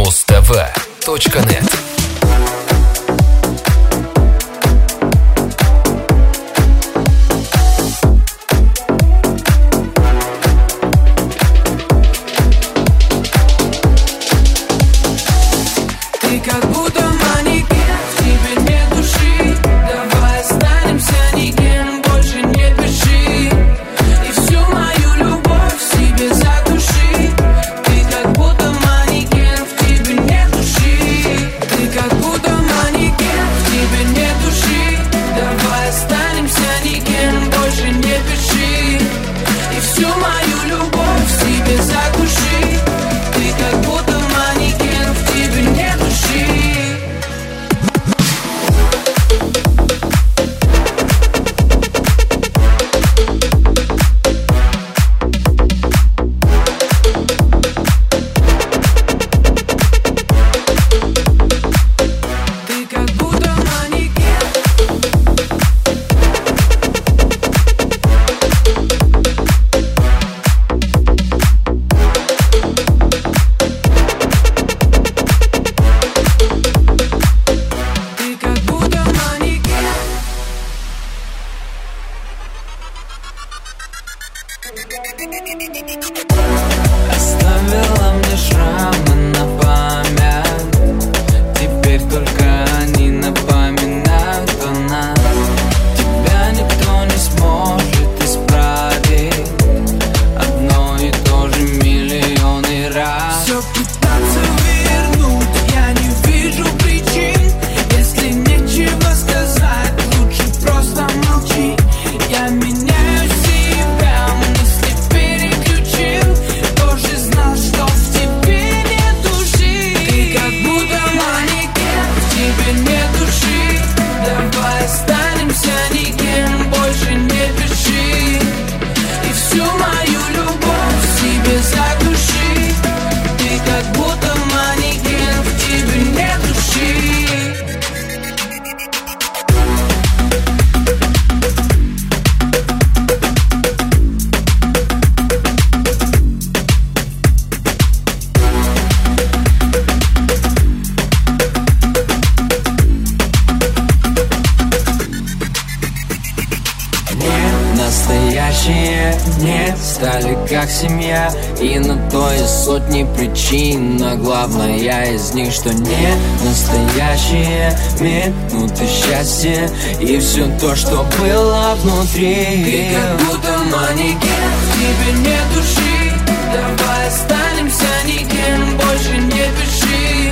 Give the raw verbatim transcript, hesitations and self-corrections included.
муз тв точка нет. Оставила мне шрамы на память. Теперь только они напоминают о нас. Тебя никто не сможет исправить. Одно и то же миллионы раз. Все пытаться вернуть, я не вижу причин. Если нечего сказать, лучше просто молчи. Я меняю себя, мысли переключил. Тоже знал, что в тебе нет души. Ты как будто манекен, в тебе нет души. Давай останемся никем, больше не пиши. И всю мою любовь в себе заглуши. Ты как будто манекен, в тебе нет души. Настоящие не стали как семья. И на то есть сотни причин, но главное из них, что не настоящие минуты счастья. И все то, что было внутри. Ты как будто манекен, в тебе нет души. Давай останемся никем, больше не пиши.